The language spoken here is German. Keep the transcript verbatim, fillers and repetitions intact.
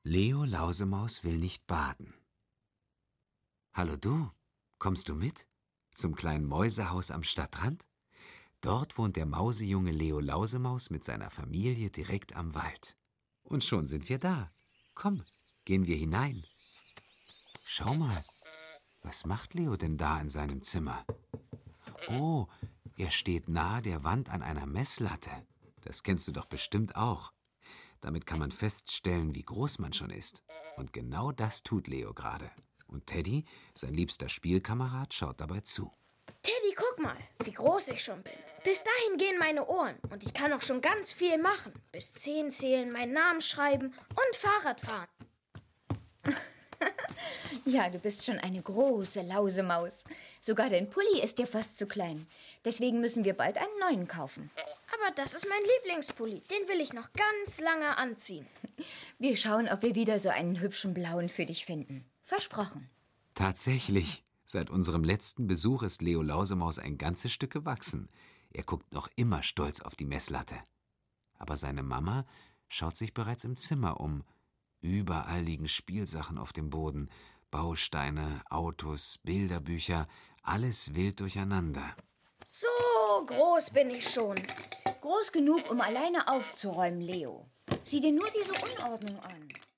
Leo Lausemaus will nicht baden. Hallo du, kommst du mit? Zum kleinen Mäusehaus am Stadtrand? Dort wohnt der Mausejunge Leo Lausemaus mit seiner Familie direkt am Wald. Und schon sind wir da. Komm, gehen wir hinein. Schau mal, was macht Leo denn da in seinem Zimmer? Oh, er steht nahe der Wand an einer Messlatte. Das kennst du doch bestimmt auch. Damit kann man feststellen, wie groß man schon ist. Und genau das tut Leo gerade. Und Teddy, sein liebster Spielkamerad, schaut dabei zu. Teddy, guck mal, wie groß ich schon bin. Bis dahin gehen meine Ohren und ich kann auch schon ganz viel machen. Bis zehn zählen, meinen Namen schreiben und Fahrrad fahren. Ja, du bist schon eine große Lausemaus. Sogar dein Pulli ist dir fast zu klein. Deswegen müssen wir bald einen neuen kaufen. Aber das ist mein Lieblingspulli. Den will ich noch ganz lange anziehen. Wir schauen, ob wir wieder so einen hübschen blauen für dich finden. Versprochen. Tatsächlich. Seit unserem letzten Besuch ist Leo Lausemaus ein ganzes Stück gewachsen. Er guckt noch immer stolz auf die Messlatte. Aber seine Mama schaut sich bereits im Zimmer um. Überall liegen Spielsachen auf dem Boden. Bausteine, Autos, Bilderbücher, alles wild durcheinander. So groß bin ich schon. Groß genug, um alleine aufzuräumen, Leo. Sieh dir nur diese Unordnung an.